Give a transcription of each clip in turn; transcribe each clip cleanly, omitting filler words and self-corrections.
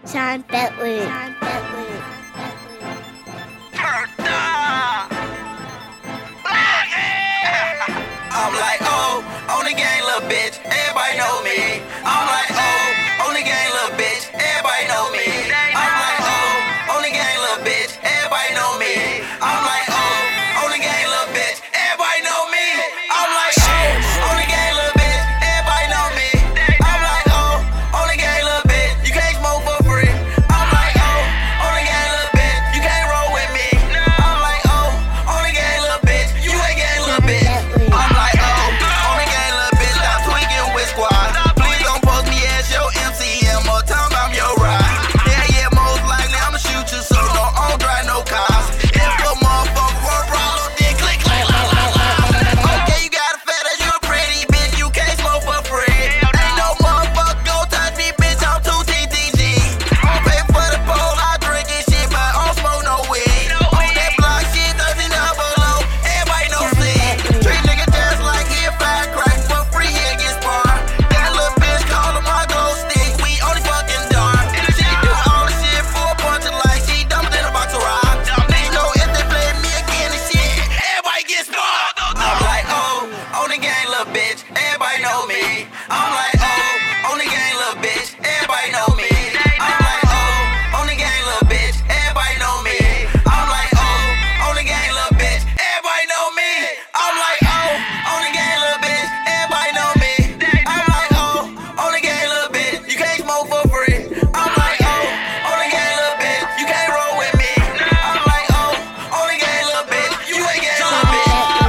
Sean Bentley. I'm like, oh, on the gang, little bitch, everybody know me. I'm like, oh, on the gang, little bitch, everybody know me. I'm like, oh, on the gang, little bitch, everybody know me. I'm like, oh, on the gang, little bitch, everybody know me. I'm like, oh, on the gang, little bitch, everybody know me. I'm like, oh, on the gang, little bitch, you can't smoke for free. I'm like, oh, on the gang, little bitch, you can't roll with me. I'm like, oh, on the gang, little bitch, you ain't gang, little bitch. I'm like, oh, on the gang, little bitch, stop tweaking with squad. Please don't post me as your MCM or tell me I'm your ride. Yeah, most likely I'ma shoot you, so don't drive no cars. If your motherfucker want problem, then click, click, la, la, la. Okay, you got a fat ass, you a pretty bitch, you can't smoke for free. Ain't no motherfucker gon' touch me, bitch, I'm 2TTG. Don't pay for the pole, I drink and shit, but I don't smoke no weed. On that block shit, 13 up below, everybody know shit. Treat nigga just like he a firecracker, for free he'll get sparred. That little bitch call him my glow stick, we only fucking dark. She do all the shit for a bunch of likes, she dumber than a box of rock. Niggas know if they play me again and shit, everybody get sparred. I'm like, oh, on the gang, little bitch, everybody know me. I'm like, oh, on the gang, little bitch, everybody know me. I'm like, oh, on the gang, little bitch, everybody know me. I'm like, oh, on the gang, little bitch, everybody know me. I'm like, oh, on the gang, little bitch, everybody know me. I'm like, oh, on the gang, little bitch, you can't smoke for free. I'm like, oh, on the gang, little bitch, you can't roll with me. I'm like, oh, on the gang, little bitch, you ain't gang, little bitch.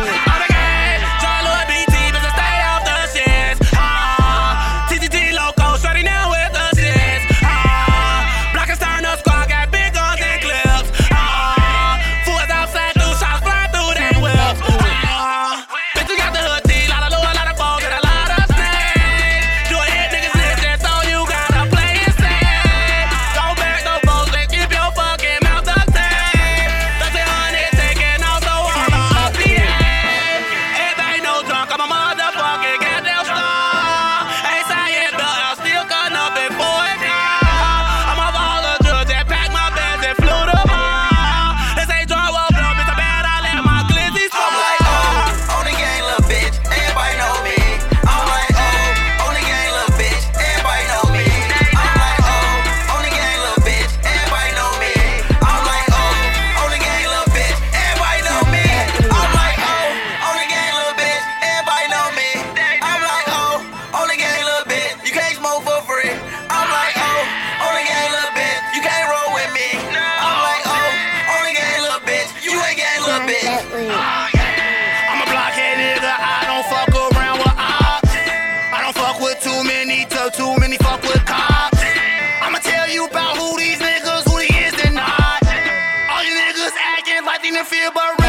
I'm a blockhead nigga, I don't fuck around with ops. I don't fuck with too many fuck with cops. I'ma tell you about who these niggas, who they is and not. All you niggas acting like they didn't feel but